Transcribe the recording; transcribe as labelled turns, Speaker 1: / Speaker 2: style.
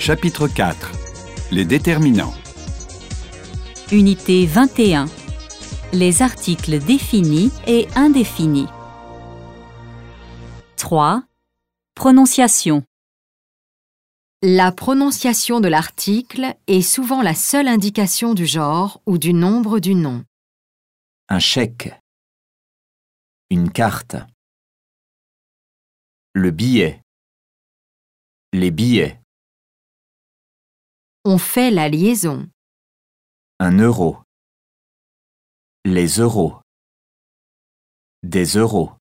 Speaker 1: Chapitre 4. Les déterminants.
Speaker 2: Unité 21. Les articles définis et indéfinis. 3. Prononciation.
Speaker 3: La prononciation de l'article est souvent la seule indication du genre ou du nombre du nom.
Speaker 4: Un chèque. Une carte. Le billet. Les billets.
Speaker 3: On fait la liaison.
Speaker 4: 1 euro. Les euros. Des euros.